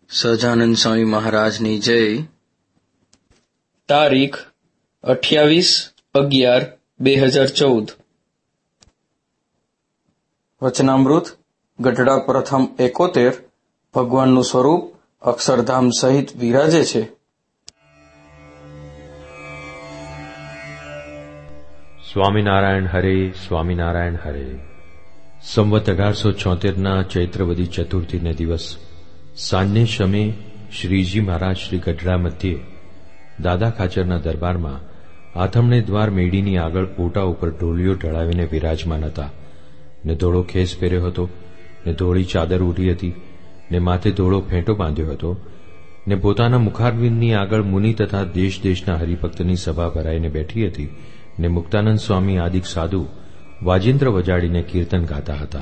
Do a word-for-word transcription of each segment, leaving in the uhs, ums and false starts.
સહજાનંદ સ્વામી મહારાજની જય. તારીખ અઠ્યાવીસ અગિયાર બે હજાર ચૌદ. વચનામૃત ગઢડા પ્રથમ એકોતેર. ભગવાનનું સ્વરૂપ અક્ષરધામ સહિત વિરાજે છે. સ્વામિનારાયણ હરે, સ્વામિનારાયણ હરે. સંવત અઢારસો છોતેરના ચૈત્રવદી ચતુર્થીને દિવસ સાંજને શમે શ્રીજી મહારાજ શ્રી ગઢડા મધ્યે દાદા ખાચરના દરબારમાં આથમણે દ્વાર મેડીની આગળ ઓટા ઉપર ઢોલિયો ઢળાવીને વિરાજમાન હતા. ને ધોળો ખેસ પહેર્યો હતો, ને ધોળી ચાદર ઓઢી હતી, ને માથે ધોળો ફેંટો બાંધ્યો હતો, ને પોતાના મુખારવિંદની આગળ મુનિ તથા દેશ દેશના હરિભક્તની સભા ભરાઈને બેઠી હતી. ને મુક્તાનંદ સ્વામી આદિક સાધુ વાજિંત્ર વજાડીને કીર્તન ગાતા હતા.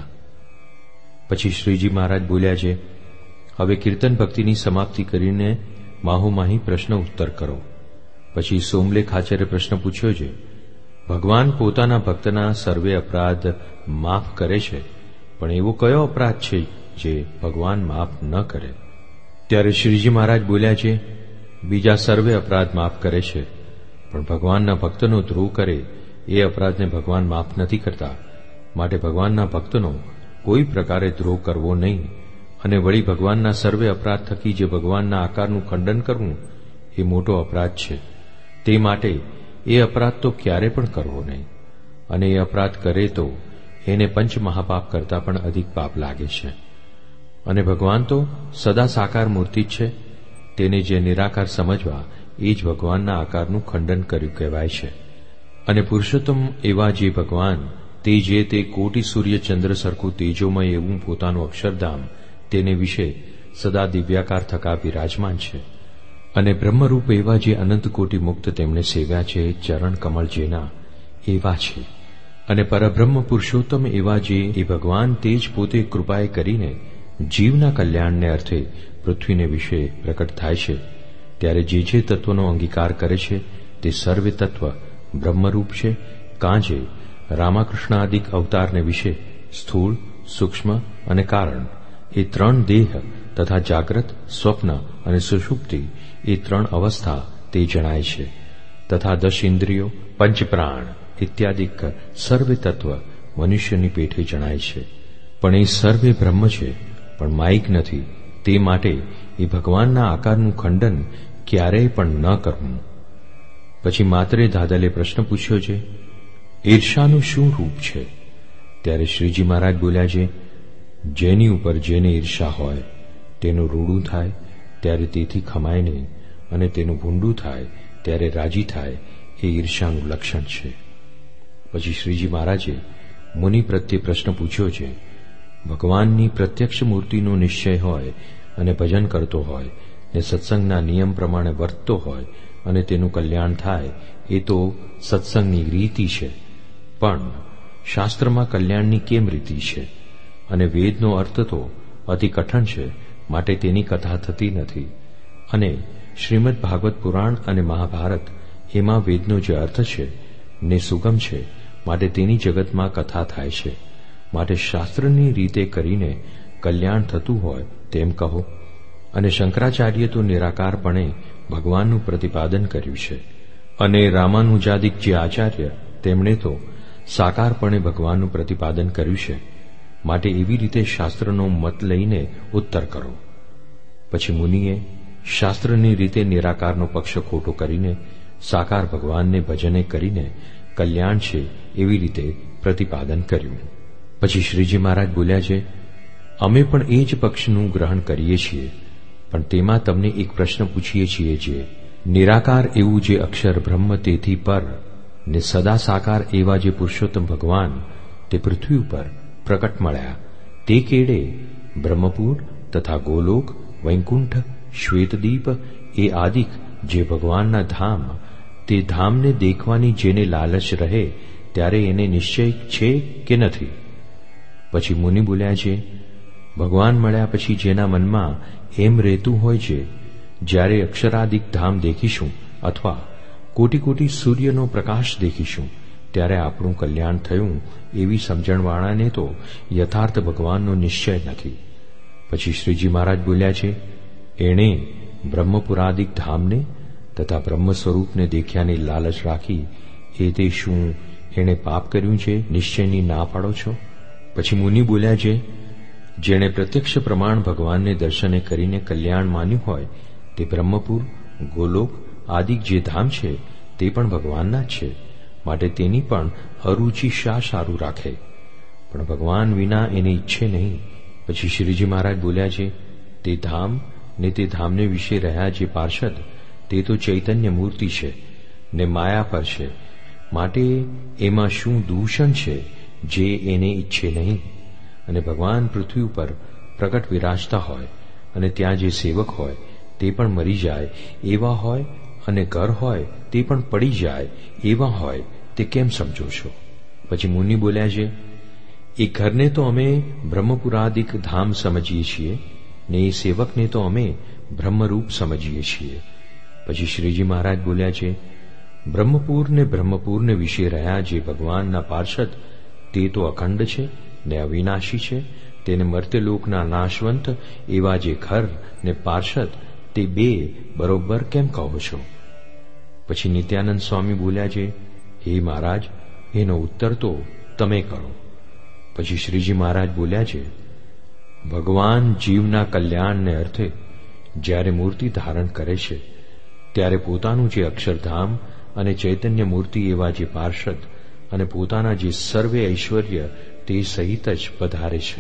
પછી શ્રીજી મહારાજ બોલ્યા છે, હવે કીર્તન ભક્તિની સમાપ્તિ કરીને માહોમાહી પ્રશ્ન ઉત્તર કરો. પછી સોમલે ખાચરે પ્રશ્ન પૂછ્યો છે, ભગવાન પોતાના ભક્તના સર્વે અપરાધ માફ કરે છે, પણ એવો કયો અપરાધ છે જે ભગવાન માફ ન કરે? ત્યારે શ્રીજી મહારાજ બોલ્યા છે, બીજા સર્વે અપરાધ માફ કરે છે, પણ ભગવાનના ભક્તનો દ્રોહ કરે એ અપરાધને ભગવાન માફ નથી કરતા. માટે ભગવાનના ભક્તનો કોઈ પ્રકારે દ્રોહ કરવો નહીં. અને વળી ભગવાનના સર્વે અપરાધ થકી જે ભગવાનના આકારનું ખંડન કરવું એ મોટો અપરાધ છે. તે માટે એ અપરાધ તો ક્યારે પણ કરવો નહીં. અને એ અપરાધ કરે તો એને પંચ મહાપાપ કરતા પણ અધિક પાપ લાગે છે. અને ભગવાન તો સદા સાકાર મૂર્તિ જ છે. તેને જે નિરાકાર સમજવા એ જ ભગવાનના આકારનું ખંડન કર્યું કહેવાય છે. અને પુરુષોત્તમ એવા જે ભગવાન તે જે તે કોટી સૂર્ય ચંદ્ર સરખું તેજોમય એવું પોતાનું અક્ષરધામ તેને વિશે સદા દિવ્યાકાર થકા વિરાજમાન છે. અને બ્રહ્મરૂપ એવા જે અનંત કોટી મુક્ત તેમણે સેવ્યા છે ચરણ કમળ જેના એવા છે. અને પરબ્રહ્મ પુરુષોત્તમ એવા જે એ ભગવાન તે જ પોતે કૃપાએ કરીને જીવના કલ્યાણને અર્થે પૃથ્વીને વિશે પ્રકટ થાય છે. ત્યારે જે જે તત્વનો અંગીકાર કરે છે તે સર્વે તત્વ બ્રહ્મરૂપ છે. કાંજે રામકૃષ્ણાદિક અવતારને વિશે સ્થૂળ, સૂક્ષ્મ અને કારણ એ ત્રણ દેહ તથા જાગ્રત, સ્વપ્ન અને સુષુપ્તિ એ ત્રણ અવસ્થા તે જણાય છે. તથા દશ ઇન્દ્રિયો, પંચપ્રાણ ઇત્યાદિક સર્વે તત્વ મનુષ્યની પેઠે જણાય છે. પણ એ સર્વે બ્રહ્મ છે, પણ માયિક નથી. તે માટે એ ભગવાનના આકારનું ખંડન ક્યારેય પણ ન કરવું. પછી માત્રે દાદલે પ્રશ્ન પૂછ્યો છે, ઈર્ષાનું શું રૂપ છે? ત્યારે શ્રીજી મહારાજ બોલ્યા છે, જેની ઉપર જેને ઈર્ષા હોય તેનું રૂડું થાય ત્યારે તેથી ખમાય નહીં, અને તેનું ભૂંડું થાય ત્યારે રાજી થાય એ ઈર્ષાનું લક્ષણ છે. પછી શ્રીજી મહારાજે મુનિ પ્રત્યે પ્રશ્ન પૂછ્યો છે, ભગવાનની પ્રત્યક્ષ મૂર્તિનો નિશ્ચય હોય અને ભજન કરતો હોય ને સત્સંગના નિયમ પ્રમાણે વર્તતો હોય અને તેનું કલ્યાણ થાય એ તો સત્સંગની રીતિ છે. પણ શાસ્ત્રમાં કલ્યાણની કેમ રીતિ છે? અને વેદનો અર્થ તો અતિ કઠણ છે, માટે તેની કથા થતી નથી. અને શ્રીમદ ભાગવત પુરાણ અને મહાભારત એમાં વેદનો જે અર્થ છે ને સુગમ છે, માટે તેની જગતમાં કથા થાય છે. માટે શાસ્ત્રની રીતે કરીને કલ્યાણ થતું હોય તેમ કહો. અને શંકરાચાર્ય તો નિરાકારપણે ભગવાનનું પ્રતિપાદન કર્યું છે. અને રામાનુજાદિક જે આચાર્ય તેમણે તો સાકારપણે ભગવાનનું પ્રતિપાદન કર્યું છે. માટે એવી રીતે શાસ્ત્રનો મત લઈને ઉત્તર કરો. પછી મુનિએ શાસ્ત્રની રીતે નિરાકારનો પક્ષ ખોટો કરીને સાકાર ભગવાનને ભજને કરીને કલ્યાણ છે એવી રીતે પ્રતિપાદન કર્યું. પછી શ્રીજી મહારાજ બોલ્યા છે, અમે પણ એ જ પક્ષનું ગ્રહણ કરીએ છીએ, પણ તેમાં તમને એક પ્રશ્ન પૂછીએ છીએ જે નિરાકાર એવું જે અક્ષર બ્રહ્મ તેથી પર ને સદા સાકાર એવા જે પુરુષોત્તમ ભગવાન તે પૃથ્વી ઉપર પ્રકટ મળ્યા તે કેડે બ્રહ્મપુર તથા ગોલોક, વૈકુંઠ, શ્વેતદીપ એ આદિક જે ભગવાનના ધામ તે ધામને દેખવાની જેને લાલચ રહે ત્યારે એને નિશ્ચય છે કે નથી? પછી મુનિ બોલ્યા છે, ભગવાન મળ્યા પછી જેના મનમાં એમ રહેતું હોય છે, જ્યારે અક્ષરાદિક ધામ દેખીશું અથવા કોટી કોટી સૂર્યનો પ્રકાશ દેખીશું ત્યારે આપણું કલ્યાણ થયું એવી સમજણવાળાને તો યથાર્થ ભગવાનનો નિશ્ચય નથી. પછી શ્રીજી મહારાજ બોલ્યા છે, એણે બ્રહ્મપુરાદિક ધામને તથા બ્રહ્મ સ્વરૂપને દેખ્યાની લાલચ રાખી એ તે શું એણે પાપ કર્યું છે? નિશ્ચયની ના પાડો છો? પછી મુનિ બોલ્યા છે, જેણે પ્રત્યક્ષ પ્રમાણ ભગવાનને દર્શને કરીને કલ્યાણ માન્યું હોય તે બ્રહ્મપુર, ગોલોક આદિક જે ધામ છે તે પણ ભગવાનના જ છે, માટે તેની પણ અરુચિ શા સારું રાખે? પણ ભગવાન વિના એને ઈચ્છે નહીં. પછી શ્રીજી મહારાજ બોલ્યા છે, તે ધામ ને તે ધામને વિશે રહ્યા જે પાર્ષદ તે તો ચૈતન્ય મૂર્તિ છે ને માયા પર છે, માટે એમાં શું દૂષણ છે જે એને ઈચ્છે નહીં? અને ભગવાન પૃથ્વી ઉપર પ્રગટ વિરાજતા હોય અને ત્યાં જે સેવક હોય તે પણ મરી જાય એવા હોય અને ઘર હોય તે પણ પડી જાય એવા હોય તે કેમ સમજો છો? પછી મુનિ બોલ્યા છે, એ ઘરને તો અમે બ્રહ્મપુરાદિક ધામ સમજીએ છીએ ને એ સેવકને તો અમે બ્રહ્મરૂપ સમજીએ છીએ. પછી શ્રીજી મહારાજ બોલ્યા છે, બ્રહ્મપુર ને બ્રહ્મપુરને વિશે રહ્યા જે ભગવાનના પાર્ષદ તે તો અખંડ છે ને અવિનાશી છે, તેને મર્ત્યલોકના નાશવંત એવા જે ઘર ને પાર્ષદ તે બે બરોબર કેમ કહો છો? પછી નિત્યાનંદ સ્વામી બોલ્યા છે, હે મહારાજ, એનો ઉત્તર તો તમે કરો. પછી શ્રીજી મહારાજ બોલ્યા છે, ભગવાન જીવના કલ્યાણને અર્થે જ્યારે મૂર્તિ ધારણ કરે છે ત્યારે પોતાનું જે અક્ષરધામ અને ચૈતન્ય મૂર્તિ એવા જે પાર્ષદ અને પોતાના જે સર્વે ઐશ્વર્ય તે સહિત જ પધારે છે,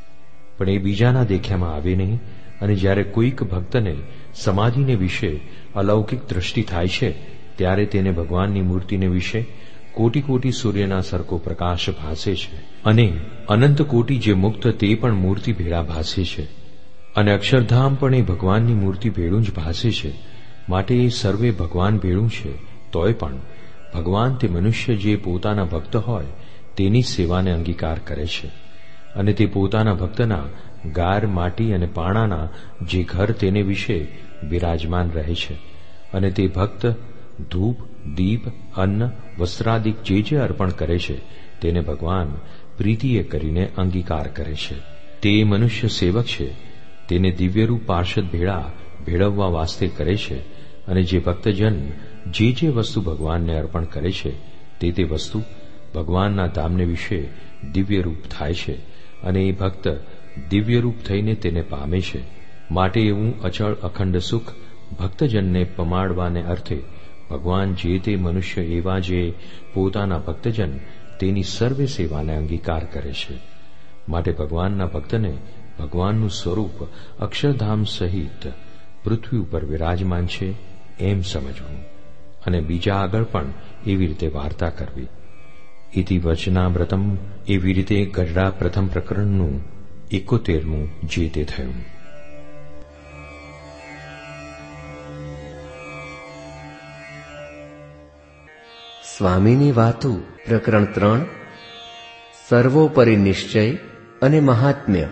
પણ એ બીજાના દેખ્યામાં આવે નહીં. અને જ્યારે કોઈક ભક્તને સમાધિને વિશે અલૌકિક દ્રષ્ટિ થાય છે ત્યારે તેને ભગવાનની મૂર્તિને વિશે કોટી કોટી સૂર્યના સરખો પ્રકાશ ભાસે છે અને અનંત કોટી જે મુક્ત તે પણ મૂર્તિ ભેળા ભાસે છે અને અક્ષરધામ પણ એ ભગવાનની મૂર્તિ ભેળું જ ભાસે છે. માટે એ સર્વે ભગવાન ભેળું છે, તોય પણ ભગવાન તે મનુષ્ય જે પોતાના ભક્ત હોય તેની સેવાને અંગીકાર કરે છે અને તે પોતાના ભક્તના ગાર, માટી અને પાણાના જે ઘર તેને વિશે બિરાજમાન રહે છે અને તે ભક્ત ધૂપ, દીપ, અન્ન, વસ્ત્રાદિક જે જે અર્પણ કરે છે તેને ભગવાન પ્રીતિએ કરીને અંગીકાર કરે છે. તે મનુષ્ય સેવક છે, તેને દિવ્યરૂપ પાર્ષદ ભેળા ભેળવવા વાસ્તે કરે છે અને જે ભક્તજન જે જે વસ્તુ ભગવાનને અર્પણ કરે છે તે તે વસ્તુ ભગવાનના ધામને વિશે દિવ્યરૂપ થાય છે અને એ ભક્ત દિવ્યરૂપ થઈને તેને પામે છે. માટે એવું અચળ અખંડ સુખ ભક્તજનને પમાડવાને અર્થે ભગવાન જે તે મનુષ્ય એવા જે પોતાના ભક્તજન તેની સર્વે સેવાને અંગીકાર કરે છે. માટે ભગવાનના ભક્તને ભગવાનનું સ્વરૂપ અક્ષરધામ સહિત પૃથ્વી ઉપર વિરાજમાન છે એમ સમજવું અને બીજા આગળ પણ એવી રીતે વાર્તા કરવી. ઇતિ વચનામૃતમ એવી રીતે ગઢડા પ્રથમ પ્રકરણનું એકોતેરમું જે તે થયું. સ્વામીની વાતો પ્રકરણ ત્રણ સર્વોપરી નિશ્ચય અને મહાત્મ્ય.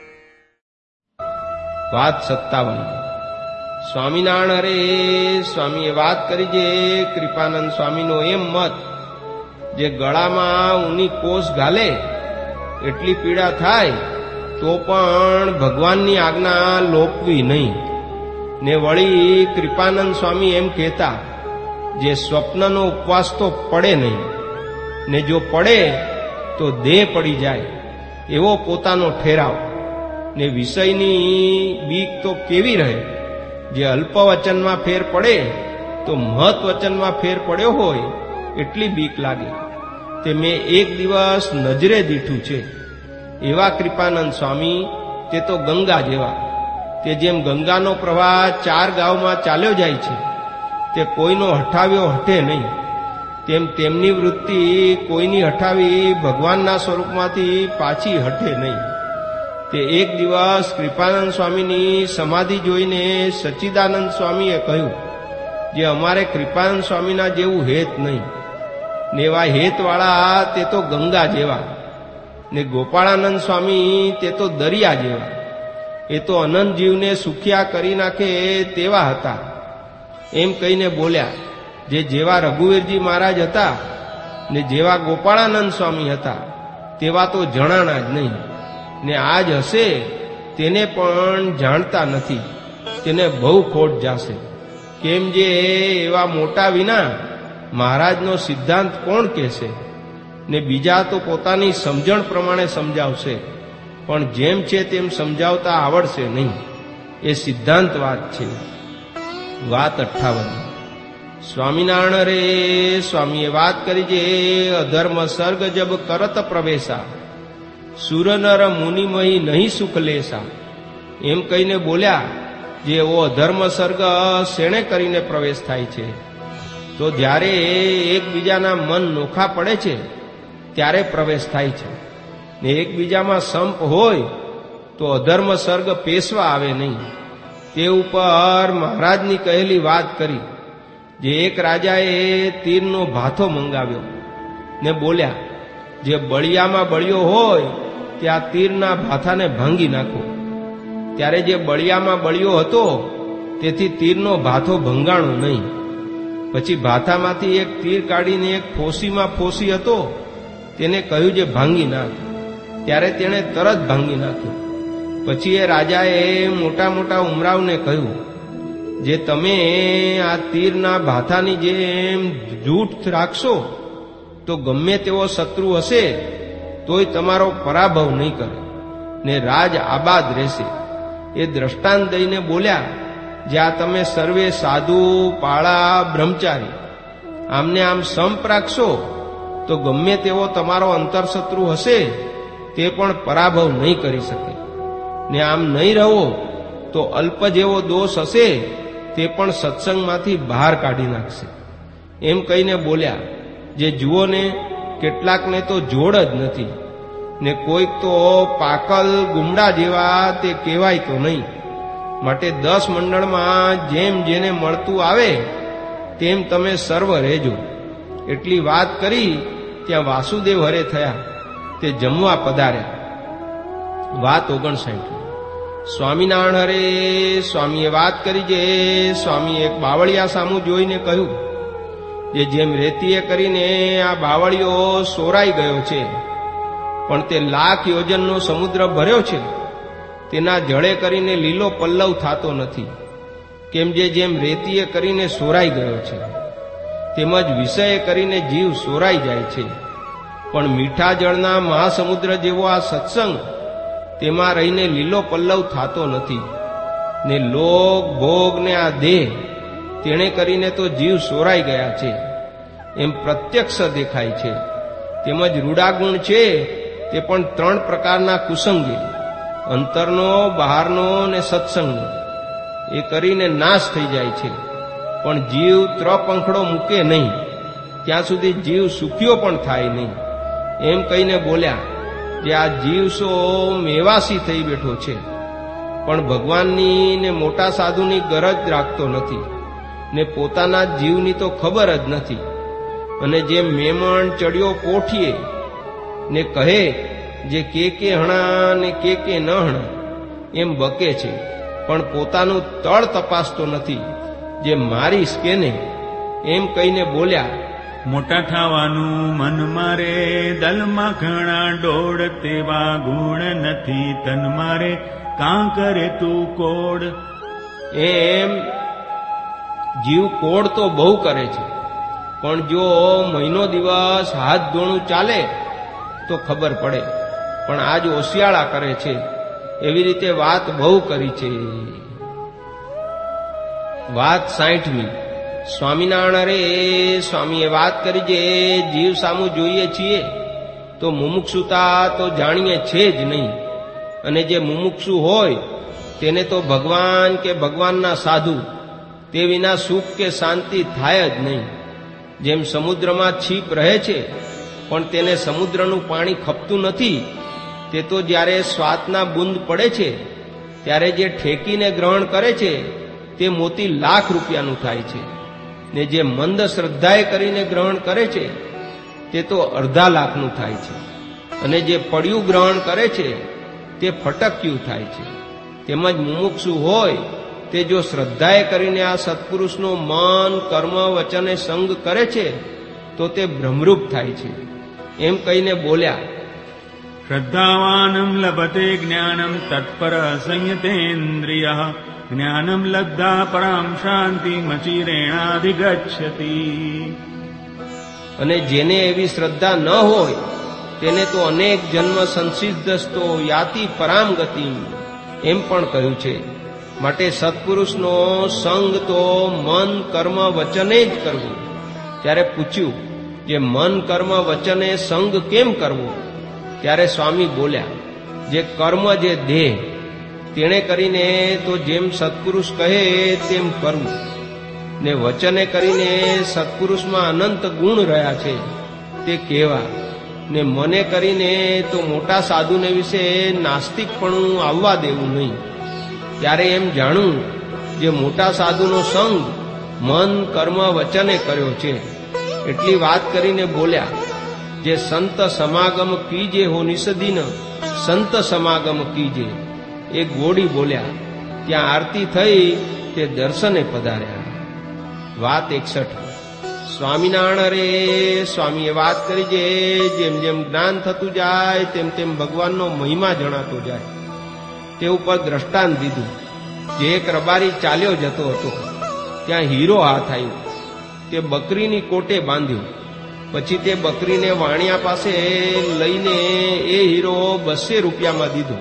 વાત સત્તાવન. સ્વામિનારાયણ હરે સ્વામીએ વાત કરી જે કૃપાનંદ સ્વામીનો એમ મત જે ગળામાં ઊની કોસ ગાલે એટલી પીડા થાય તો પણ ભગવાનની આજ્ઞા લોપવી નહીં. ને વળી કૃપાનંદ સ્વામી એમ કહેતા જે સ્વપ્નનો ઉપવાસ તો પડે નહીં ને જો પડે તો દેહ પડી જાય એવો પોતાનો ઠેરાવ ને વિષયની બીક તો કેવી રહે જે અલ્પ વચનમાં ફેર પડે તો મહત વચનમાં ફેર પડ્યો હોય એટલી બીક લાગે. તે મેં એક દિવસ નજરે દીઠું છે. એવા કૃપાનંદ સ્વામી તે તો ગંગા જેવા, તે જેમ ગંગાનો પ્રવાહ ચાર ગામમાં ચાલ્યો જાય છે તે કોઈનો હઠાવ્યો હઠે નહીં, તેમ તેમની વૃત્તિ કોઈની હઠાવી ભગવાનના સ્વરૂપમાંથી પાછી હઠે નહીં. તે એક દિવસ કૃપાનંદ સ્વામીની સમાધિ જોઈને સચ્ચિદાનંદ સ્વામીએ કહ્યું જે અમારે કૃપાનંદ સ્વામીના જેવું હેત નહીં ને એવા હેતવાળા તે તો ગંગા જેવા ને ગોપાળાનંદ સ્વામી તે તો દરિયા જેવા. એ તો અનંત જીવને સુખિયા કરી નાખે તેવા હતા એમ કહીને બોલ્યા જે જેવા રઘુવીરજી મહારાજ હતા ને જેવા ગોપાળાનંદ સ્વામી હતા તેવા તો જણાણા જ નહીં ને આજ હશે તેને પણ જાણતા નથી. તેને બહુ ખોટ જાશે. કેમ જે એવા મોટા વિના મહારાજનો સિદ્ધાંત કોણ કહેશે? ને બીજા તો પોતાની સમજણ પ્રમાણે સમજાવશે, પણ જેમ છે તેમ સમજાવતા આવડશે નહીં. એ સિદ્ધાંત વાત છે. વાત અઠ્ઠાવન. સ્વામિનારાયણ રે સ્વામીએ વાત કરી જે અધર્મ સર્ગ જબ કરત પ્રવેશા, સુર નર મુનિમહી નહીં સુખ લેસા. એમ કહીને બોલ્યા જે એવો અધર્મ સર્ગ શેણે કરીને પ્રવેશ થાય છે? તો જ્યારે એકબીજાના મન નોખા પડે છે ત્યારે પ્રવેશ થાય છે. ને એકબીજામાં સંપ હોય તો અધર્મ સર્ગ પેશવા આવે નહીં. તે ઉપર મહારાજની કહેલી વાત કરી જે એક રાજાએ તીરનો ભાથો મંગાવ્યો ને બોલ્યા જે બળિયામાં બળિયો હોય તે આ તીરના ભાથાને ભાંગી નાખો. ત્યારે જે બળિયામાં બળિયો હતો તેથી તીરનો ભાથો ભંગાણો નહીં. પછી ભાથામાંથી એક તીર કાઢીને એક ફોસીમાં ફોસી હતો તેને કહ્યું જે ભાંગી નાખ. ત્યારે તેણે તરત ભાંગી નાખ્યો. પછી એ રાજાએ મોટા મોટા ઉમરાવને કહ્યું જે તમે આ તીરના ભાથાની જેમ જૂઠ રાખશો તો ગમે તેવો શત્રુ હશે તોય તમારો પરાભવ નહીં કરે ને રાજ આબાદ રહેશે. એ દ્રષ્ટાંત દઈને બોલ્યા જે આ તમે સર્વે સાધુ પાળા બ્રહ્મચારી આમને આમ સંપ રાખશો તો ગમે તેવો તમારો અંતરશત્રુ હશે તે પણ પરાભવ નહીં કરી શકે. ને આમ નહીં રહો તો અલ્પ જેવો દોષ હશે તે પણ સત્સંગમાંથી બહાર કાઢી નાખશે. એમ કહીને બોલ્યા જે જુઓ ને કેટલાકને તો જોડ જ નથી ને કોઈક તો પાકલ ગુમડા જેવા તે કહેવાય તો નહીં. માટે દસ મંડળમાં જેમ જેને મળતું આવે તેમ તમે સર્વ રહેજો. એટલી વાત કરી ત્યાં વાસુદેવ હરે થયા તે જમવા પધાર્યા. વાત ઓગણસાઠ. સ્વામિનારાયણ હરે સ્વામીએ વાત કરી જે સ્વામી એક બાવળિયા સામું જોઈને કહ્યું જે જેમ રેતીએ કરીને આ બાવળિયો સોરાઈ ગયો છે પણ તે લાખ યોજનનો સમુદ્ર ભર્યો છે તેના જળે કરીને લીલો પલ્લવ થતો નથી. કેમ જે જેમ રેતીએ કરીને સોરાઈ ગયો છે તેમજ વિષયે કરીને જીવ સોરાઈ જાય છે. પણ મીઠા જળના મહાસમુદ્ર જેવો આ સત્સંગ તેમાં રહીને લીલો પલ્લવ થતો નથી. ને લોક ભોગ ને આ દેહ તેણે કરીને તો જીવ સોરાઈ ગયા છે એમ પ્રત્યક્ષ દેખાય છે. તેમજ રૂડાગુણ છે તે પણ ત્રણ પ્રકારના કુસંગી, અંતરનો, બહારનો ને સત્સંગનો, એ કરીને નાશ થઈ જાય છે. પણ જીવ ત્રપંખડો મૂકે નહીં ત્યાં સુધી જીવ સુખ્યો પણ થાય નહીં. એમ કહીને બોલ્યા કે આ જીવસો મેવાસી થઈ બેઠો છે પણ ભગવાનની ને મોટા સાધુની ગરજ રાખતો નથી ને પોતાના જીવની તો ખબર જ નથી. અને જેમ મેમણ ચડિયો પોઠીએ ને કહે જે કે કે હણા ને કે કે ન હણા એમ બકે છે પણ પોતાનું તળ તપાસતો નથી જે મારીશ કે ને. એમ કહીને બોલ્યા મોટા થવાનું મન મારે દલમાં ઘણા ડોળ તેવા ગુણ નથી તન મારે કાં કરે તું કોડ. એમ જીવ કોડ તો બહુ કરે છે પણ જો મહિનો દિવસ હાથ ધોણું ચાલે તો ખબર પડે પણ આજ ઓશિયાળા કરે છે. એવી રીતે વાત બહુ કરી છે. વાત સાઠમી. સ્વામિનારાયણ રે સ્વામીએ વાત કરી જે જીવ સામું જોઈએ છીએ તો મુમુક્ષુતા તો જાણીએ છે જ નહીં. અને જે મુમુક્ષુ હોય તેને તો ભગવાન કે ભગવાનના સાધુ તે વિના સુખ કે શાંતિ થાય જ નહીં. જેમ સમુદ્રમાં છીપ રહે છે પણ તેને સમુદ્રનું પાણી ખપતું નથી તે તો જ્યારે શ્વાસના બુંદ પડે છે ત્યારે જે ઠેકીને ગ્રહણ કરે છે તે મોતી લાખ રૂપિયાનું થાય છે ને જે મંદ શ્રદ્ધાએ કરીને ગ્રહણ કરે છે તે તો અડધા લાખનું થાય છે. અને જે પડ્યું ગ્રહણ કરે છે તે ફટક્યું થાય છે. તેમજ મુમુક્ષુ હોય તે જો શ્રદ્ધાએ કરીને આ સત્પુરુષનો મન કર્મ વચને સંગ કરે છે તો તે બ્રહ્મરૂપ થાય છે. એમ કહીને બોલ્યા શ્રદ્ધાવાનમ લભતે જ્ઞાનમ તત્પર સંયતેન્દ્રિય જ્ઞાનમ લબ્ધા પરામ શાંતિમચિરેણાધિગચ્છતિ. અને જેને એવી શ્રદ્ધા ન હોય તેને તો અનેક જન્મ સંસિદ્ધસ્તો યાતિ પરામ ગતિ એમ પણ કહ્યું છે. માટે સત્પુરુષનો સંગ તો મન કર્મ વચને જ કરવું. ત્યારે પૂછ્યું, જે મન કર્મ વચને સંગ કેમ કરવો? ત્યારે સ્વામી બોલ્યા, જે કર્મ જે દેહ તેણે કરીને તો જેમ સત્પુરુષ કહે તેમ કરવું, ને વચને કરીને સત્પુરુષમાં અનંત ગુણ રહ્યા છે તે કહેવા, ને મને કરીને તો મોટા સાધુને વિશે નાસ્તિકપણું આવવા દેવું નહીં. ત્યારે એમ જાણવું, જે મોટા સાધુનો સંગ મન કર્મ વચને કર્યો છે. એટલી વાત કરીને બોલ્યા, જે સંત સમાગમ કીજે હો નિષદીન સંત સમાગમ કીજે. એ ગોળી બોલ્યા. ત્યાં આરતી થઈ તે દર્શને પધાર્યા. વાત એકસઠ. સ્વામિનારાયણ રે સ્વામીએ વાત કરી છે, જેમ જેમ જ્ઞાન થતું જાય તેમ તેમ ભગવાનનો મહિમા જણાતો જાય. તે ઉપર દ્રષ્ટાંત દીધું. જે એક રબારી ચાલ્યો જતો હતો, ત્યાં હીરો હાથ આવ્યો. તે બકરીની કોટે બાંધ્યો. પછી તે બકરીને વાણિયા પાસે લઈને એ હીરો બસ્સે રૂપિયામાં દીધો,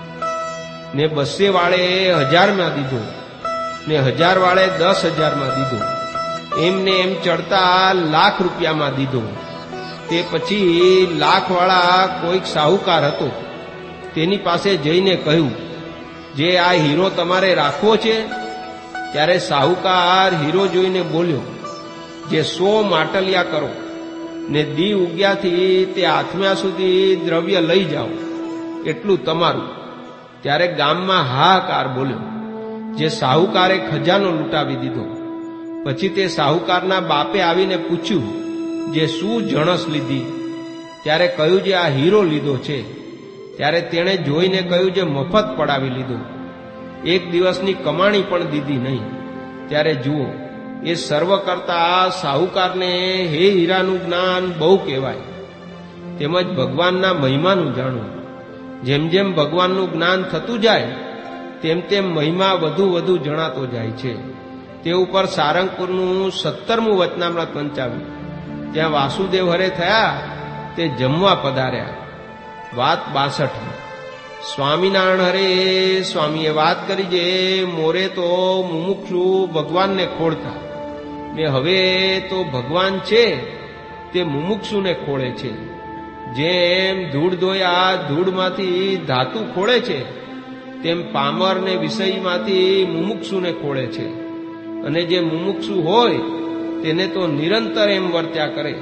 ને બસ્સે વાળે હજારમાં દીધો, ને હજાર વાળે દસ હજારમાં દીધો. એમને એમ ચડતા લાખ રૂપિયામાં દીધો. તે પછી લાખ વાળા કોઈક સાહુકાર હતો, તેની પાસે જઈને કહ્યું, જે આ હીરો તમારે રાખવો છે? ત્યારે સાહુકાર હીરો જોઈને બોલ્યો, જે સો માટલિયા કરો ને દી ઉગ્યાથી તે આથમ્યા સુધી દ્રવ્ય લઈ જાઓ, એટલું તમારું. ત્યારે ગામમાં હાહાકાર બોલ્યો. જે સાહુકારે ખજાનો લૂંટાવી દીધો. પછી તે સાહુકારના બાપે આવીને પૂછ્યું, જે શું જણસ લીધી? ત્યારે કહ્યું, જે આ હીરો લીધો છે. ત્યારે તેણે જોઈને કહ્યું, જે મફત પડાવી લીધો, એક દિવસની કમાણી પણ દીધી નહીં. ત્યારે જુઓ, એ સર્વ કરતા સાહુકારને હે હીરાનું જ્ઞાન બહુ કહેવાય. તેમજ ભગવાનના મહિમાનું જાણવું. જેમ જેમ ભગવાનનું જ્ઞાન થતું જાય તેમ તેમ મહિમા વધુ વધુ જણાતો જાય છે. તે ઉપર સારંગપુરનું સત્તરમું વચનામૃત વંચાવ્યું. ત્યાં વાસુદેવ હરે થયા તે જમવા પધાર્યા. વાત બાસઠ. સ્વામિનારાયણ હરે સ્વામીએ વાત કરી છે, મોરે તો મુમુક્ષુ ભગવાનને ખોળતા, ને હવે તો ભગવાન છે તે મુમુક્ષુને ખોળે છે. જેમ ધૂળ ધોયા ધૂળમાંથી ધાતુ ખોળે છે, તેમ પામર ને વિષયમાંથી મુમુક્ષુને ખોળે છે. અને જે મુમુક્ષુ હોય તેને તો નિરંતર એમ વર્ત્યા કરે.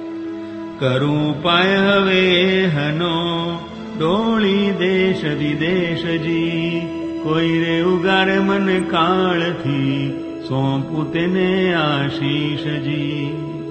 કરું પાય હવે હનો ડોળી દેશ વિદેશજી, કોઈ રે ઉગારે મન કાળથી સોંપું તેને આશીષજી.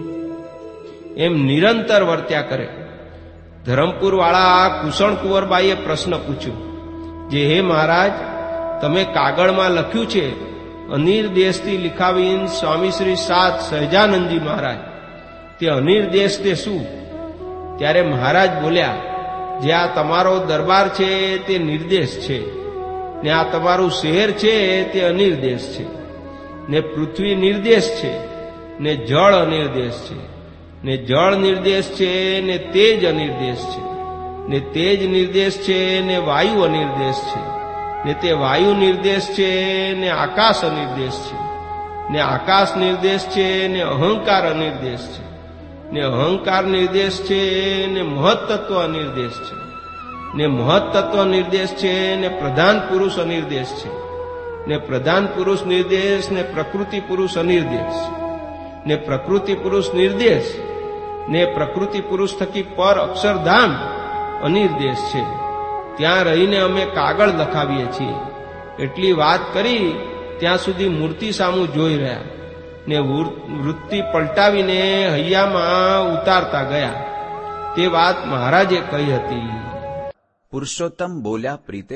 એમ નિરંતર વર્ત્યા કરે. ધરમપુર વાળા કુષણ કુંવરબાઈએ પ્રશ્ન પૂછ્યો, જે હે મહારાજ, તમે કાગળમાં લખ્યું છે અનિર્દેશથી લિખાવીન સ્વામી શ્રી સાત સહજાનંદજી મહારાજ, તે અનિર્દેશ તે શું? ત્યારે મહારાજ બોલ્યા, જે આ તમારો દરબાર છે તે નિર્દેશ છે, ને આ તમારું શહેર છે તે અનિર્દેશ છે, ને પૃથ્વી નિર્દેશ છે, ને જળ અનિર્દેશ છે, ને જળ નિર્દેશ છે, ને તેજ અનિર્દેશ છે, ને તેજ નિર્દેશ છે, ને વાયુ અનિર્દેશ છે, ને તે વાયુ નિર્દેશ છે, ને આકાશ અનિર્દેશ છે, ને આકાશ નિર્દેશ છે, ને અહંકાર અનિર્દેશ છે, ને અહંકાર નિર્દેશ છે, ને મહત્તત્વ અનિર્દેશ છે, ને મહત્તત્વ નિર્દેશ છે, ને પ્રધાન પુરુષ અનિર્દેશ છે, ને પ્રધાન પુરુષ નિર્દેશ, ને પ્રકૃતિ પુરુષ અનિર્દેશ, ને પ્રકૃતિ પુરુષ નિર્દેશ, ને પ્રકૃતિ પુરુષ થકી પર અક્ષરધામ અનિર્દેશ છે. ત્યાં રહીને અમે કાગળ લખાવીએ છીએ. એટલી વાત કરી ત્યાં સુધી મૂર્તિ સામું જોઈ રહ્યા, ને વૃત્તિ પલટાવીને હૈયામાં ઉતારતા ગયા. તે વાત મહારાજે કહી હતી. પુરુષોત્તમ બોલ્યા પ્રીતે.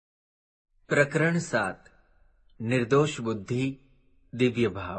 પ્રકરણ સાત. નિર્દોષ બુદ્ધિ, દિવ્ય ભાવ.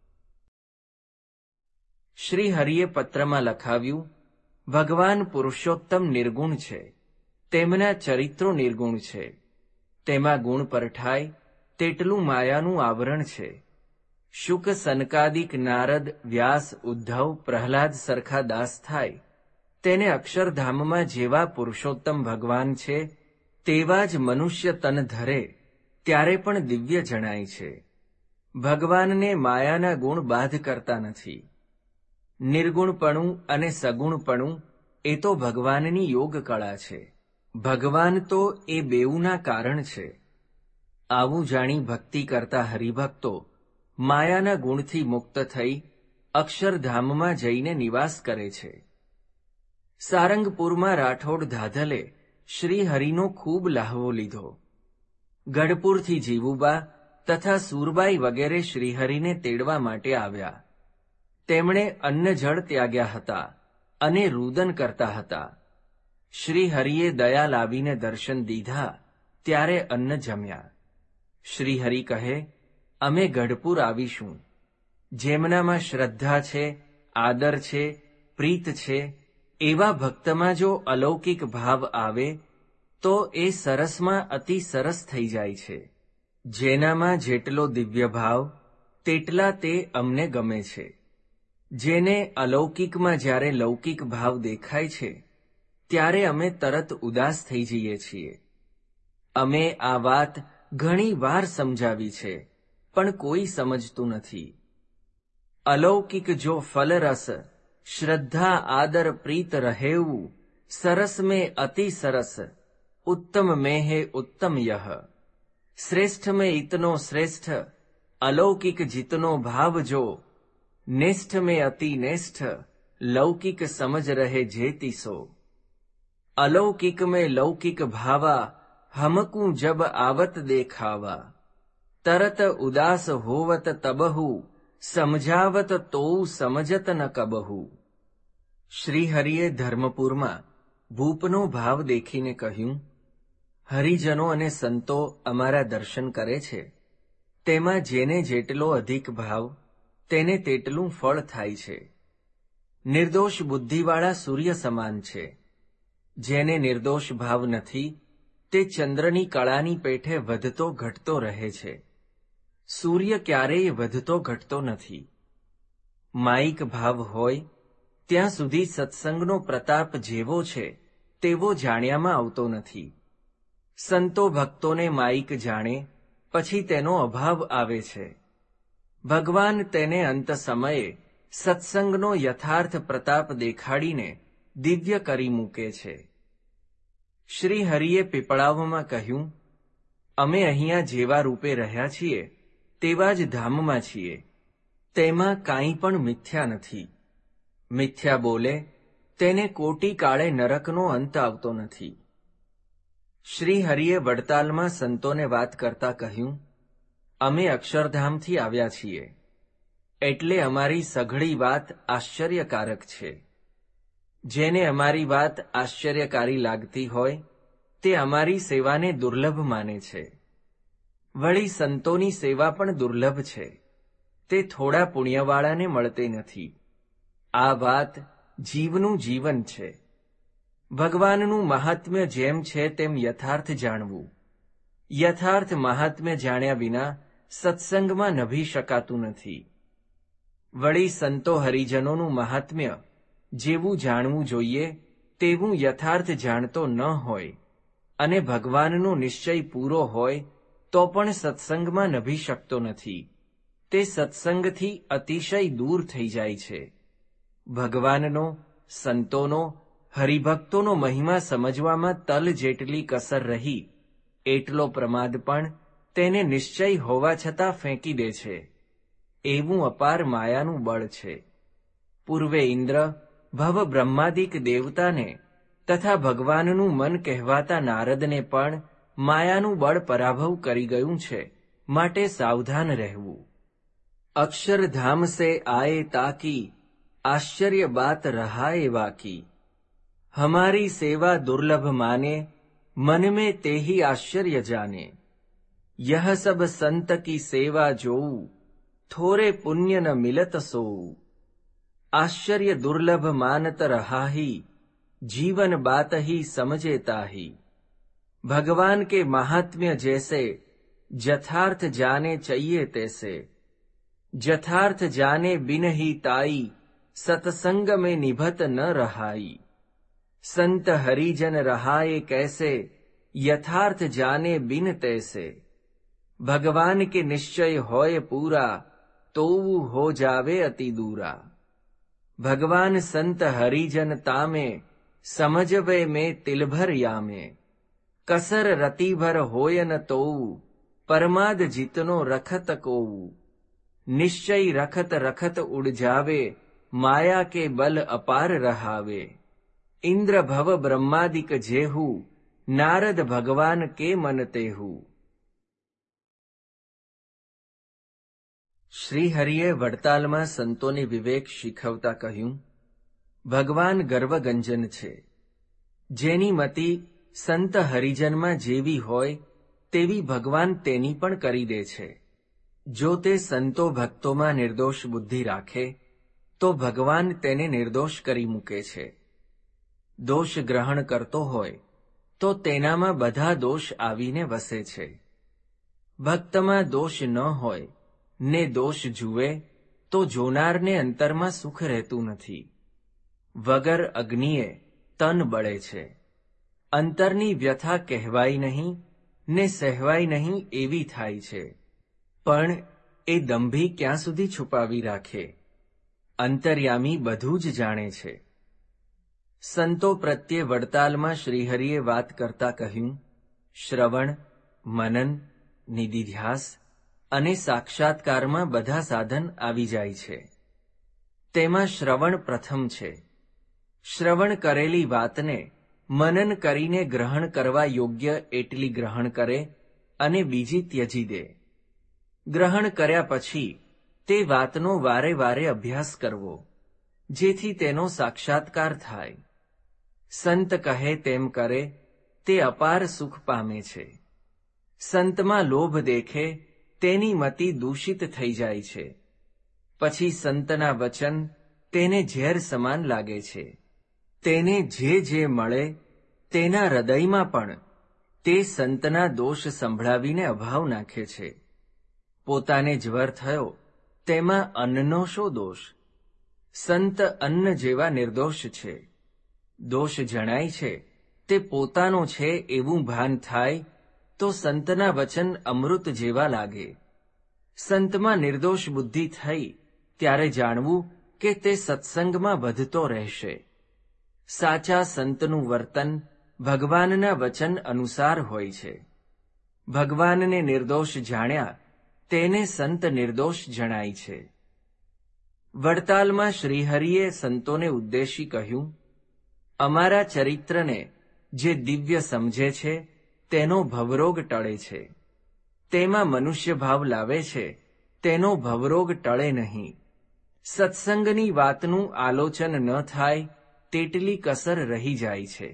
શ્રી હરિએ પત્રમાં લખાવ્યું, ભગવાન પુરુષોત્તમ નિર્ગુણ છે, તેમના ચરિત્રો નિર્ગુણ છે. તેમાં ગુણ પરઠાય તેટલું માયાનું આવરણ છે. શુક, સનકાદિક, નારદ, વ્યાસ, ઉદ્ધવ, પ્રહલાદ સરખા દાસ થાય તેને અક્ષરધામમાં જેવા પુરુષોત્તમ ભગવાન છે તેવા જ મનુષ્ય તન ધરે ત્યારે પણ દિવ્ય જણાય છે. ભગવાનને માયાના ગુણ બાધ કરતા નથી. નિર્ગુણપણું અને સગુણપણું એ તો ભગવાનની યોગ કળા છે. ભગવાન તો એ બેઉના કારણ છે. આવું જાણી ભક્તિ કરતા હરિભક્તો માયાના ગુણથી મુક્ત થઈ અક્ષરધામમાં જઈને નિવાસ કરે છે. સારંગપુરમાં રાઠોડ ધાધલે શ્રીહરિનો ખૂબ લહાવો લીધો. ગઢપુરથી જીવુબા તથા સુરબાઈ વગેરે શ્રીહરિને તેડવા માટે આવ્યા. તેમણે અન્ન જળ ત્યાગ્યા હતા અને રુદન કરતા હતા. શ્રીહરિએ દયા લાવીને દર્શન દીધા ત્યારે અન્ન જમ્યા. શ્રીહરિ કહે, અમે ગઢપુર આવીશું. જેમનામાં શ્રદ્ધા છે, આદર છે, પ્રીત છે, એવા ભક્તમાં જો અલૌકિક ભાવ આવે તો એ સરસમાં અતિ સરસ થઈ જાય છે. જેનામાં જેટલો દિવ્ય ભાવ તેટલા તે અમને ગમે છે. જેને અલૌકિકમાં જ્યારે લૌકિક ભાવ દેખાય છે ત્યારે અમે તરત ઉદાસ થઈ જઈએ છીએ. અમે આ વાત ઘણી વાર સમજાવી છે પણ કોઈ સમજતું નથી. અલૌકિક જો ફલરસ શ્રદ્ધા આદર પ્રીત રહેવું સરસ में अति सरस उत्तम में है उत्तम यह श्रेष्ठ में इतनो श्रेष्ठ अलौकिक जितनो भाव जो निष्ठ में अति निष्ठ लौकिक समझ रहे जेति सो अलौकिक में लौकिक भावा हमकू जब आवत देखावा तरत उदास होवत तबहु समझावत तो समझत न कबहु. શ્રીહરિએ ધર્મપુરમાં ભૂપનો ભાવ દેખીને કહ્યું, હરિજનો અને સંતો અમારા દર્શન કરે છે તેમાં જેને જેટલો અધિક ભાવ તેને તેટલું ફળ થાય છે. નિર્દોષ બુદ્ધિવાળા સૂર્ય સમાન છે. જેને નિર્દોષ ભાવ નથી તે ચંદ્રની કળાની પેઠે વધતો ઘટતો રહે છે. સૂર્ય ક્યારેય વધતો ઘટતો નથી. માયિક ભાવ હોય ત્યાં સુધી સત્સંગનો પ્રતાપ જેવો છે તેવો જાણ્યામાં આવતો નથી. સંતો ભક્તોને માયિક જાણે પછી તેનો અભાવ આવે છે. ભગવાન તેને અંત સમયે સત્સંગનો યથાર્થ પ્રતાપ દેખાડીને દિવ્ય કરી મૂકે છે. શ્રીહરિએ પીપળાવમાં કહ્યું, અમે અહીંયા જેવા રૂપે રહ્યા છીએ તેવા જ ધામમાં છીએ. તેમાં કાંઈ પણ મિથ્યા નથી. મિથ્યા બોલે તેને કોટી કાળે નરકનો અંત આવતો નથી. શ્રીહરિએ વડતાલમાં સંતોને વાત કરતા કહ્યું, અમે અક્ષરધામથી આવ્યા છીએ એટલે અમારી સઘળી વાત આશ્ચર્યકારક છે. જેને અમારી વાત આશ્ચર્યકારી લાગતી હોય તે અમારી સેવાને દુર્લભ માને છે. વળી સંતોની સેવા પણ દુર્લભ છે. તે થોડા પુણ્યવાળાને મળતી નથી. આ વાત જીવનું જીવન છે. ભગવાનનું મહાત્મ્ય જેમ છે તેમ યથાર્થ જાણવું. યથાર્થ મહાત્મ્ય જાણ્યા વિના સત્સંગમાં નભી શકાતું નથી. વળી સંતો હરિજનોનું મહાત્મ્ય જેવું જાણવું જોઈએ તેવું યથાર્થ જાણતો ન હોય અને ભગવાનનો નિશ્ચય પૂરો હોય તો પણ સત્સંગમાં નભી શકતો નથી. તે સત્સંગથી અતિશય દૂર થઈ જાય છે. ભગવાનનો, સંતોનો, હરિભક્તોનો મહિમા સમજવામાં તલ જેટલી કસર રહી એટલો પ્રમાદ પણ તેને નિશ્ચય હોવા છતાં ફેંકી દે છે. એવું અપાર માયાનું બળ છે. પૂર્વે ઇન્દ્ર, ભવ બ્રહ્માદિક દેવતાને તથા ભગવાનનું મન કહેવાતા નારદને પણ માયાનું બળ પરાભવ કરી ગયું છે. માટે સાવધાન રહેવું. અક્ષરધામ સે આયે તાકી आश्चर्य बात रहाए वाकी हमारी सेवा दुर्लभ माने मन में ते ही आश्चर्य जाने यह सब संत की सेवा जोऊ थोरे पुण्य न मिलत सोऊ आश्चर्य दुर्लभ मानत रहा ही जीवन बात ही समझे ताही भगवान के महात्म्य जैसे जथार्थ जाने चाहिए तैसे, जथार्थ जाने बिन ही ताई, सत्संग में निभत न रहाई। संत हरिजन रहाए कैसे, यथार्थ जाने बिन तैसे। भगवान के निश्चय होय पूरा, तोऊ हो जावे अति दूरा। भगवान संत हरिजन तामे, समझवे में तिलभर यामे। कसर रति भर होय न तोऊ, परमाद जितनो रखत कोऊ। निश्चय रखत रखत उड़ जावे, माया के बल अपार रहावे। इंद्र भव ब्रह्मादिक जेहू, नारद भगवान के मन तेहू। શ્રીહરિએ વડતાલમાં સંતોને વિવેક શીખવતા કહ્યું, ભગવાન ગર્વગંજન છે. જેની મતિ સંત હરિજનમાં જેવી હોય તેવી ભગવાન તેની પણ કરી દે છે. જો તે સંતો ભક્તોમાં નિર્દોષ બુદ્ધિ રાખે તો ભગવાન તેને નિર્દોષ કરી મૂકે છે. દોષ ગ્રહણ કરતો હોય તો તેનામાં બધા દોષ આવીને વસે છે. ભક્તમાં દોષ ન હોય ને દોષ જુએ તો જોનારને અંતરમાં સુખ રહેતું નથી. વગર અગ્નિએ તન બળે છે. અંતરની વ્યથા કહેવાય નહીં ને સહેવાય નહીં એવી થાય છે. પણ એ દંભી ક્યાં સુધી છુપાવી રાખે? અંતર્યામી બધું જ જાણે છે. સંતો પ્રત્યે વડતાલમાં શ્રીહરિએ વાત કરતા કહ્યું, શ્રવણ, મનન, નિધિધ્યાસ અને સાક્ષાત્કારમાં બધા સાધન આવી જાય છે. તેમાં શ્રવણ પ્રથમ છે. શ્રવણ કરેલી વાતને મનન કરીને ગ્રહણ કરવા યોગ્ય એટલી ગ્રહણ કરે અને બીજી ત્યજી દે. ગ્રહણ કર્યા પછી તે વાતનો વારે વારે અભ્યાસ કરવો, જેથી તેનો સાક્ષાત્કાર થાય. સંત કહે તેમ કરે તે અપાર સુખ પામે છે. સંતમાં લોભ દેખે તેની મતિ દૂષિત થઈ જાય છે. પછી સંતના વચન તેને ઝેર સમાન લાગે છે. તેને જે જે મળે તેના હૃદયમાં પણ તે સંતના દોષ સંભળાવીને અભાવ નાખે છે. પોતાને જ્વર થયો તેમાં અન્નનો શો દોષ? સંત અન્ન જેવા નિર્દોષ છે. દોષ જણાય છે તે પોતાનો છે એવું ભાન થાય તો સંતના વચન અમૃત જેવા લાગે. સંતમાં નિર્દોષ બુદ્ધિ થઈ ત્યારે જાણવું કે તે સત્સંગમાં વધતો રહેશે. સાચા સંતનું વર્તન ભગવાનના વચન અનુસાર હોય છે. ભગવાનને નિર્દોષ જાણ્યા તેને સંત નિર્દોષ જણાય છે. વડતાલમાં શ્રીહરિએ સંતોને ઉદ્દેશી કહ્યું, અમારા ચરિત્રને જે દિવ્ય સમજે છે તેનો ભવરોગ ટળે છે. તેમાં મનુષ્ય ભાવ લાવે છે તેનો ભવરોગ ટળે નહીં. સત્સંગની વાતનું આલોચન ન થાય તેટલી કસર રહી જાય છે.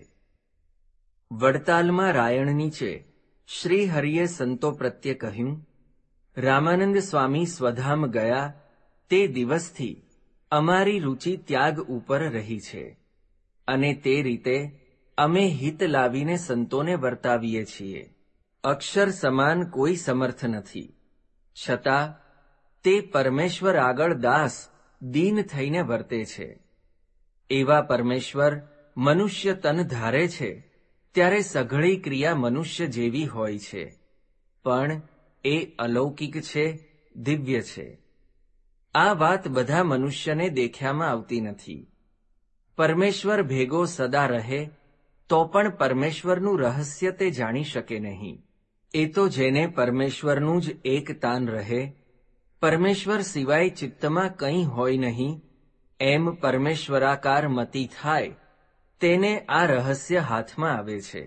વડતાલમાં રાયણ નીચે શ્રીહરિએ સંતો પ્રત્યે કહ્યું, રામાનંદ સ્વામી સ્વધામ ગયા તે દિવસથી અમારી રુચિ ત્યાગ ઉપર રહી છે અને તે રીતે અમે હિત લાવીને સંતોને વર્તાવીએ છીએ. અક્ષર સમાન કોઈ સમર્થ નથી, છતાં તે પરમેશ્વર આગળ દાસ દીન થઈને વર્તે છે. એવા પરમેશ્વર મનુષ્ય તન ધારે છે ત્યારે સઘળી ક્રિયા મનુષ્ય જેવી હોય છે, પણ એ અલૌકિક છે, દિવ્ય છે. આ વાત બધા મનુષ્યને દેખ્યામાં આવતી નથી. પરમેશ્વર ભેગો સદા રહે તો પણ પરમેશ્વરનું રહસ્ય તે જાણી શકે નહીં. એ તો જેને પરમેશ્વરનું જ એક તાન રહે, પરમેશ્વર સિવાય ચિત્તમાં કંઈ હોય નહીં એમ પરમેશ્વરાકાર મતિ થાય તેને આ રહસ્ય હાથમાં આવે છે.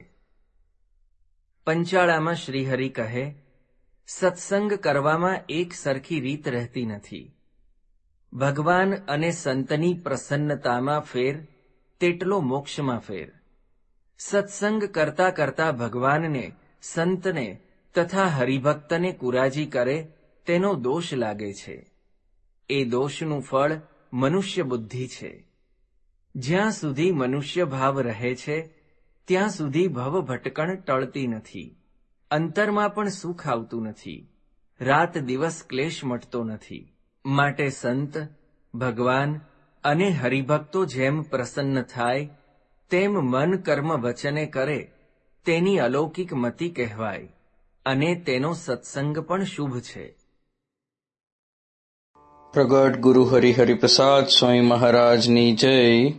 પંચાળામાં શ્રીહરિ કહે, સત્સંગ કરવામાં એક સરખી રીત રહેતી નથી. ભગવાન અને સંતની પ્રસન્નતામાં ફેર તેટલો મોક્ષમાં ફેર. સત્સંગ કરતા કરતા ભગવાનને, સંતને તથા હરિભક્તને કુરાજી કરે તેનો દોષ લાગે છે. એ દોષનું ફળ મનુષ્ય બુદ્ધિ છે. જ્યાં સુધી મનુષ્ય ભાવ રહે છે ત્યાં સુધી ભવ ભટકણ ટળતી નથી. અંતરમાં પણ સુખ આવતું નથી, રાત દિવસ ક્લેશ મટતો નથી. માટે સંત, ભગવાન અને હરિભક્તો જેમ પ્રસન્ન થાય તેમ મન કર્મ વચને કરે તેની અલૌકિક મતિ કહેવાય અને તેનો સત્સંગ પણ શુભ છે. પ્રગટ ગુરુ હરિહરિપ્રસાદ સ્વામી મહારાજની જય.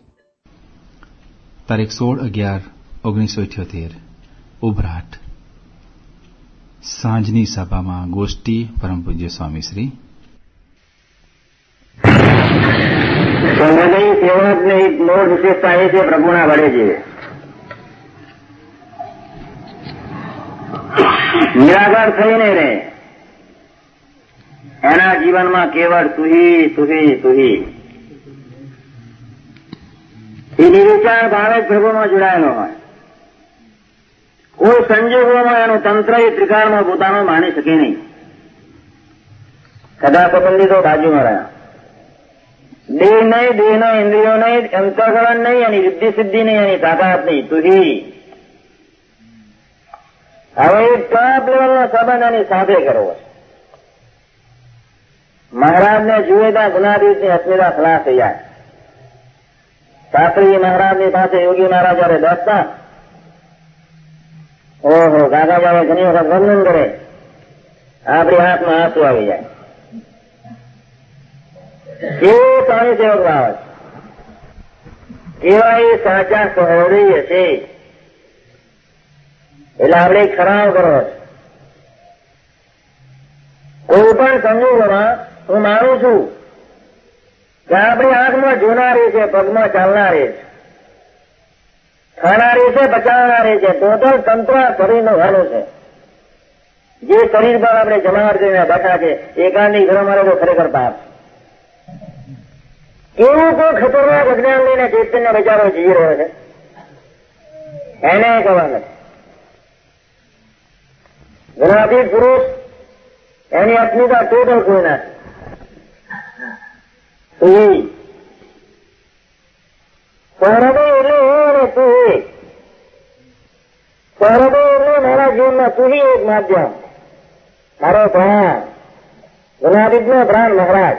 તારીખ સોળ અગિયાર ઓગણીસો ઇઠ્યોતેર ઉભરાટ. સાંજની સભામાં ગોષ્ઠી પરમ પૂજ્ય સ્વામીશ્રી. સંગની સેવકની મૂળ વિશેષતા એ છે પ્રભુના વડે છે. નિરાકાર થઈને રહે એના જીવનમાં કેવળ તુહી તુહી તુહી એ નિર્વિચાર ભાવે જ પ્રભુમાં જોડાયેલો હોય. કોઈ સંજોગોમાં એનું તંત્ર એ ત્રિકાળમાં પોતાનું માની શકે નહીં. કદા સંબંધી તો બાજુમાં રહ્યા. દેહ નહીં, દેહનો ઇન્દ્રિયો નહીં, અંતઃકરણ નહીં, એની સિદ્ધિ સિદ્ધિ નહીં, એની તાકાત નહીં, તુહી. હવે એક ટોપ લેવલનો સંબંધ એની સાથે કરવો. મહારાજને જુએ ત્યાં ગુનાદીતની અસ્મિતા ખલાસ થઈ જાય. શાસ્ત્રી મહારાજની પાસે યોગી મહારાજ જયારે બેસતા, ઓહો કાકા જયારે ઘણી વખત વર્ણન કરે, આપણી હાથમાં આંસુ આવી જાય. કેવો સ્વામી સેવક ભાવ, કેવા એ સાચા સહૃદય છે. એટલે આપણે ખરાબ કરો. કોઈ પણ સંજોગોમાં હું માનું છું કે આપણી આંખમાં જોનારી છે, પગમાં ચાલનારી છે, ખાનારી છે, બચાવનારી છે, ટોટલ તંત્ર શરીરનું હાલું છે. જે શરીર પર આપણે જમાવટ કરીને બેઠા છે એકાંતિક ઘર મારે તો ખરેખર પાપ. કેવું કોઈ ખતરનાક અજ્ઞાન લઈને ચૈતન્ય બચારો જીવી રહ્યો છે એને કહેવા નથી. ગુણાતીત પુરુષ એની અસ્મિતા ટોટલ કોઈ નથી. સૌરભે એટલે હું અને તું એક. સૌરભે એટલે મારા જીવનમાં તું એક માધ્યમ, મારો પ્રાણ, ગુણાતીતનો પ્રાણ મહારાજ.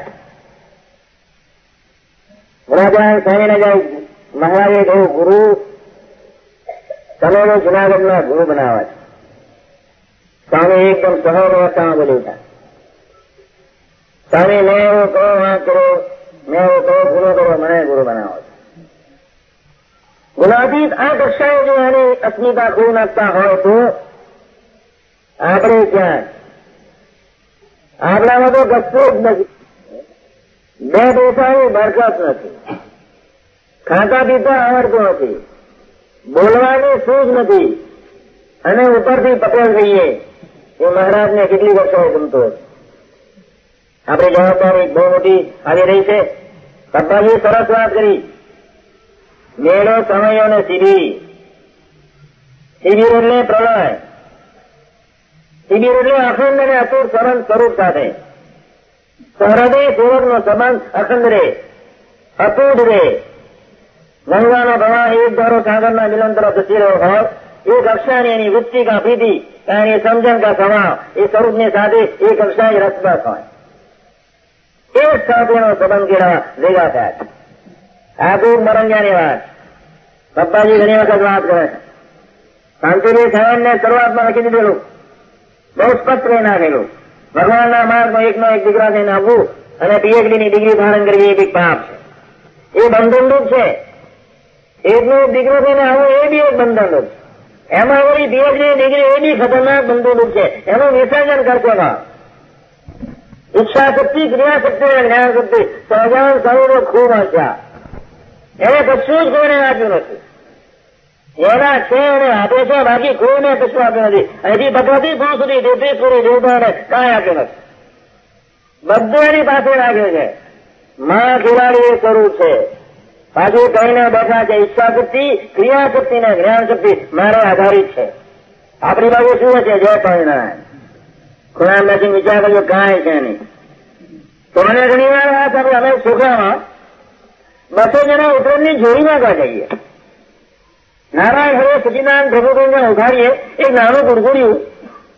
ગુણાચાર્ય સ્વામીને જાય મહારાજે કહ્યું, ગુરુ તમે જુનાગઢના ગુરુ બનાવવા છે. સ્વામી એકદમ સહજ અવસ્થામાં બોલી ઉઠા. સ્વામી મેં એવું કહો વાંક કરો, મેં એવું કહો ગુરુ કરો, મને ગુરુ બનાવો છો. ગુણાતીત આ કક્ષાએ જો એની અસ્મિતા ખોઈ નાખતા હોય તો આપણે ક્યાં? આપણામાં તો કશું જ નથી. બે પૈસાની બરકત નથી, ખાતા પીતા આવડતું નથી, બોલવાની સૂઝ નથી, અને ઉપરથી પટેલ થઈએ એ મહારાજને કેટલી વર્ષોએ ગમતો હતો. આપણી જવાબદારી બહુ મોટી આવી રહી છે. પપ્પાજી સરસ વાત કરી. મેળો સમયો ને શિબિર. શિબિર એટલે પ્રલય, શિબિર એટલે અખંડ અને અતૂટ સરળ સ્વરૂપ સાથે. સહૃદય સેવકનો સંબંધ અખંડ રે, અતૂટ રે. ગંગાનો પ્રવાહ એક ધારો સાગરના મિલન તરફ જતી રહ્યો હોય, એ કક્ષાની એની વૃત્તિ કા પ્રીતિ એની સમજણ કા સ્વભાવ એ સ્વરૂપની સાથે એ કક્ષાએ રસબસ હોય. એ સાથેનો સંબંધ કેળવા ભેગા થાય. આ ખૂબ મરંજાની વાત. પપ્પાજી ઘણી વખત વાત કરે છે. શાંતિભાઈ સાહેબને શરૂઆતમાં લખી દીધેલું, બહુ સ્પષ્ટ રહી નાખેલું, ભગવાનના માર્ગમાં એકનો એક દીકરા થઈને આવવું અને પીએચડીની ડિગ્રી ધારણ કરવી એ બી પાપ છે. એ બંધનરૂપ છે. એકનો એક દીકરો થઈને આવવું એ બી એક બંધનરૂપ છે. એમાં વળી પીએચડીની ડિગ્રી એ બી ખતરનાક બંધનરૂપ છે. એનું વિસર્જન કરશે ના. ઈચ્છા શક્તિ, ક્રિયા શક્તિ અને જ્ઞાન શક્તિ સહજાન સ્વરૂપે ખૂબ હસ્યા. એને કશું જ કોઈને આપ્યું નથી. એના છે અને આપે છે, બાકી કોઈને કશું આપ્યું નથી. અહીંથી ભગવતી પુરુષ સુધી દેવતી પૂરી દેવતાને કાંઈ આપ્યું નથી. બધું એની પાસે રાખ્યું છે. માં ખેલાડી એ સ્વરૂપ છે. પાછું કહીને બેઠા છે ઈચ્છા શક્તિ, ક્રિયા શક્તિ ને જ્ઞાન શક્તિ મારે આધારિત છે. આપણી બાજુ શું છે? જય સ્વામિનારાયણ. ખુરાન નથી વિચાર કર્યો કાંઈ છે નહીં. તો મને ઘણી વાર વાત આપણે અમે છોકરામાં બસો જણા ઉત્તરની જોડીમાં કા જઈએ. નારાયણ હરે સચિદાનંદ પ્રભુને ઉઘાડીએ એક નાનું ગુડગુડિયું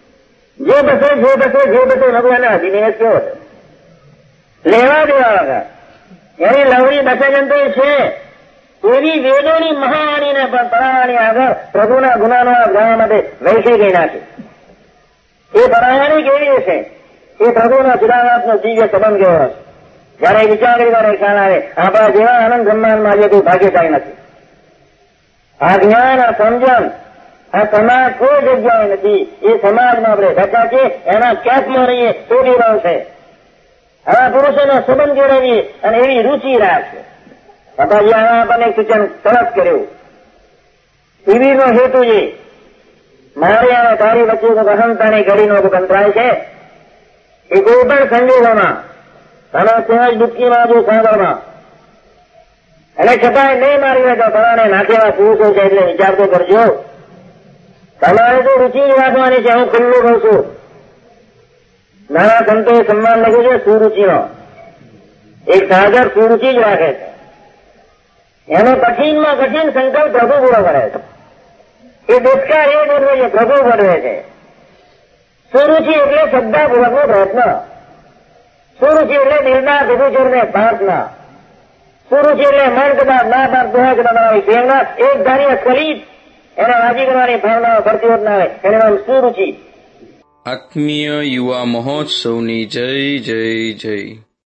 જે બસે જે બસે જે બસે નવું એના અધિનિવેશ કેવો છે, લેવા દેવા વગર એની લવરી બસજંતુ છે એવી વેદોની મહાવાણીને પણ પરાવાણી આગળ પ્રભુના ગુનાનો ગાવા માટે વૈસી ગઈ નાખી. એ પરાવાણી કેવી છે? એ પ્રભુના ચિરાવાતનો દિવ્ય સંબંધ કેવો હશે? જયારે વિચાર કરી ત્યારે ખ્યાલ આવે આપણા જેવા આનંદ સન્માનમાં આજે કોઈ ભાગ્યશાળી નથી. આ જ્ઞાન, આ સમજણ, આ સમાજ કોઈ જગ્યાએ નથી. એ સમાજમાં આપણે બેઠા છીએ, એના કેફમાં રહીએ તો જીવન છે. આવા પુરુષોનો સંબંધ કેળવીએ અને એવી રૂચિ રાખશે. બાપાજી આવા આપણને સૂચન સરસ કર્યું. શિબિરનો હેતુ છે મારે અને તારી વચ્ચે અહંતાની ઘડીનો કંતરાય છે એ કોઈ પણ સંજોગોમાં તમે સહેજ ડૂબકીમાં જો સાગરમાં અને છતાંય નહીં મારી હોય તો તમારે નાખેવા પુરુષો છે એટલે વિચાર તો કરજો. તમારે તો રૂચિ જ રાખવાની છે. હું ખુલ્લું કહું છું. નાના સંતોએ સન્માન લખ્યું છે સુરુચિનો. એક સાગર સુરુચિ જ રાખે છે. એનો કઠિનમાં કઠિન સંકલ્પ પ્રભુ પૂરો કરે છે. એ દેશકાર એ બોલવે છે, પ્રભુ બનવે છે. સુરુચિ એટલે શ્રદ્ધાપૂર્વકનો પ્રયત્ન. સુરુચિ એટલે દિલના પ્રભુચરને પ્રાર્થના. સુરુચિ એટલે મન કદાચ ના પામતું હોય કે તમારી પ્રેરણા એક ધારી ખરીદ એને રાજી કરવાની ભાવનાઓ ભરતી હોત ના આવે એને નામ સુરુચિ. આત્મીય યુવા મહોત્સવની જય જય જય.